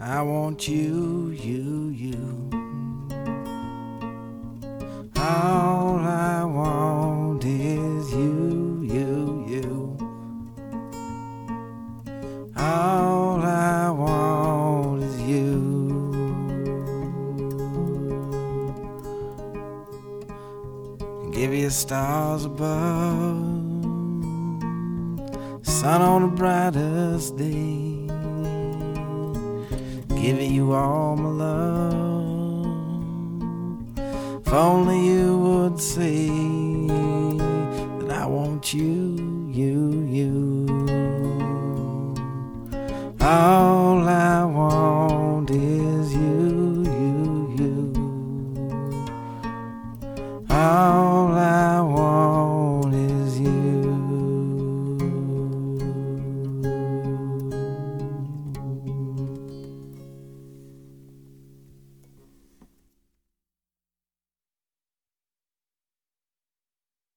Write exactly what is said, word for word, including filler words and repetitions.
I want you, you, you. All I want is you, you, you. All I want is you. Give you stars above, sun on the brightest day. Giving you all my love. If only you would say that I want you, you, you. All I want is you, you, you. All